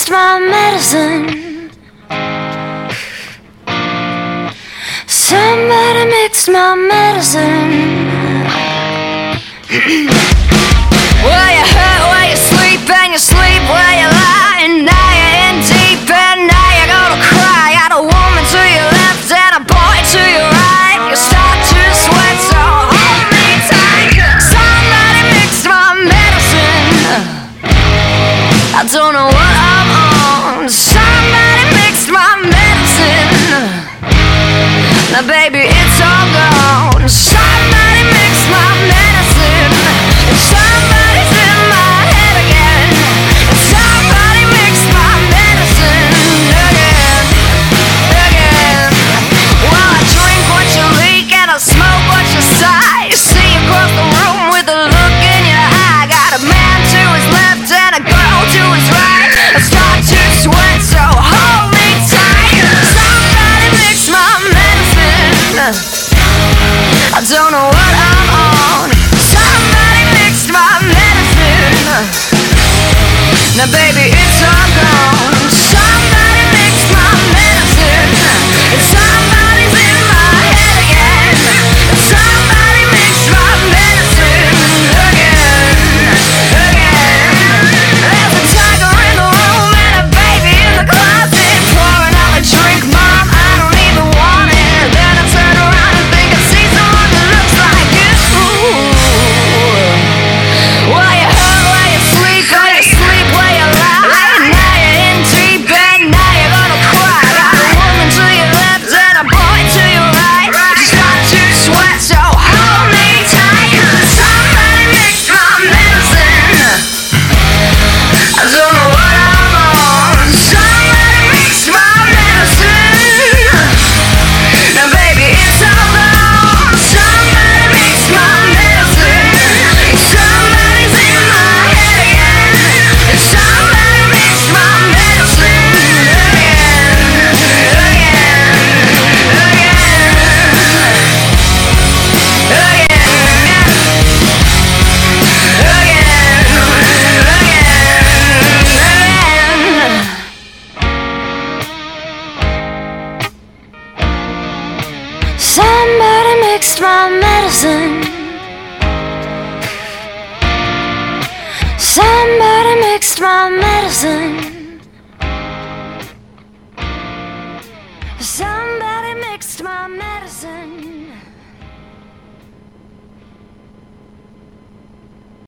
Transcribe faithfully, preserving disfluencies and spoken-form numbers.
mixed my medicine. Somebody mixed my medicine. Well, you hurt while you sleep, and you sleep while you lie, and now you're in deep, and now you're gonna cry. Got a woman to your left and a boy to your right. You start to sweat, so hold me tight. Somebody mixed my medicine. I don't know what I'm on. Somebody mixed my medicine. Now baby, it's all gone. Somebody mixed my medicine. And somebody's in my head again. And somebody mixed my medicine again, again. Well, I drink what you leak and I smoke what you sigh. You see across the room with a look in your eye. Got a man to his left and a girl to his right. I start to sweat, so hold me tight. Somebody mixed my medicine. I don't know what I'm on. Somebody mixed my medicine. Now baby, it's all gone. Somebody mixed my medicine. And somebody's in my head again. And somebody mixed my medicine again, again. There's a tiger in the room and a baby in the closet. Pouring out a drink, mom, I don't even want it. Then I turn around and think I see someone that looks like you. While you hurt, while you sleep, while you sleep, while you lie. Now you're in deep and now you're gonna cry. Got a woman to your left and a boy to your right. Start to sweat, so hold me tight. Somebody mixed my medicine. I don't know what I'm on. Somebody mixed my medicine. Now baby, it's all gone. Somebody mixed my medicine. Somebody's in my head again. And somebody mixed my medicine again, again, again, again, again, again. Somebody mixed my medicine. Somebody mixed my medicine. Somebody